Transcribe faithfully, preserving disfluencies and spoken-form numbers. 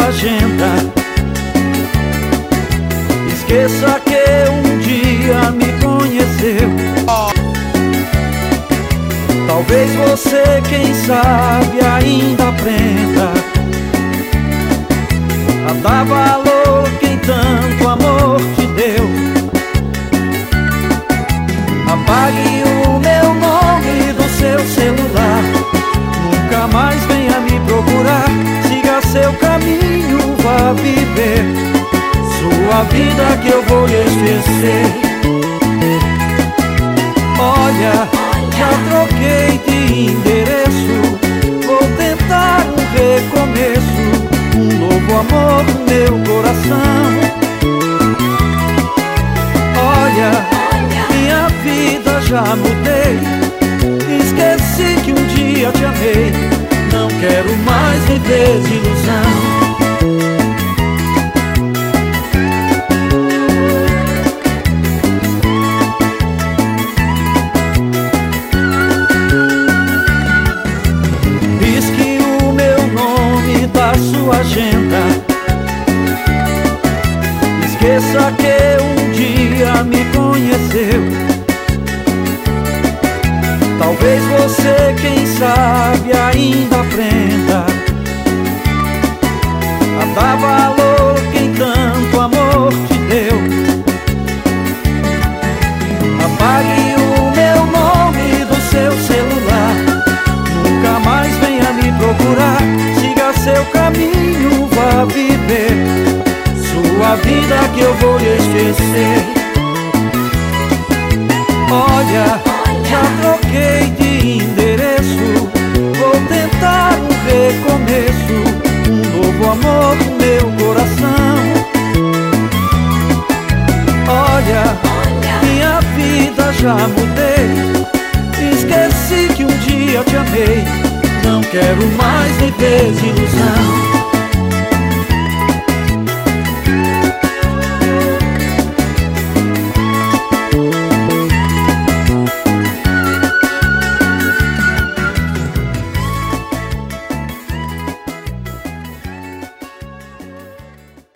sua agenda. Esqueça que um dia me conheceu. Talvez você, quem sabe, ainda aprenda a dar valor quem tanto amor te deu. Apague o meu nome do seu celular, nunca mais venha me procurar. Siga seu caminho, vá viver sua vida que eu vou lhe esquecer. Olha, já troquei de endereço, vou tentar um recomeço, um novo amor no meu coração. Olha, minha vida já mudei, esqueci que um dia te amei, não quero mais viver de ilusão. Sua agenda. Esqueça que um dia me conheceu. Talvez você, quem sabe, ainda aprenda a dar valor quem tanto amor te deu. Apague o meu nome do seu celular, nunca mais venha me procurar. Seu caminho, vá viver sua vida que eu vou lhe esquecer. Olha, já troquei de endereço, vou tentar um recomeço, um novo amor no meu coração. Olha, minha vida já mudei, esqueci que um dia te amei, não quero mais viver de ilusão.